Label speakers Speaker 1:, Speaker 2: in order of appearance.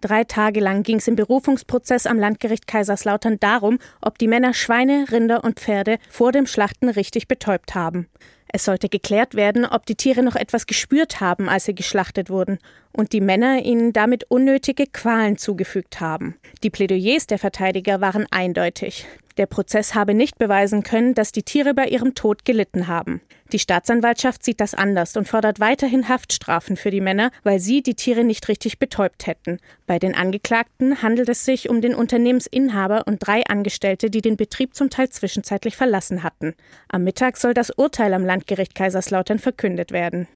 Speaker 1: 3 Tage lang ging es im Berufungsprozess am Landgericht Kaiserslautern darum, ob die Männer Schweine, Rinder und Pferde vor dem Schlachten richtig betäubt haben. Es sollte geklärt werden, ob die Tiere noch etwas gespürt haben, als sie geschlachtet wurden und die Männer ihnen damit unnötige Qualen zugefügt haben. Die Plädoyers der Verteidiger waren eindeutig. Der Prozess habe nicht beweisen können, dass die Tiere bei ihrem Tod gelitten haben. Die Staatsanwaltschaft sieht das anders und fordert weiterhin Haftstrafen für die Männer, weil sie die Tiere nicht richtig betäubt hätten. Bei den Angeklagten handelt es sich um den Unternehmensinhaber und 3 Angestellte, die den Betrieb zum Teil zwischenzeitlich verlassen hatten. Am Mittag soll das Urteil am Landgericht Kaiserslautern verkündet werden.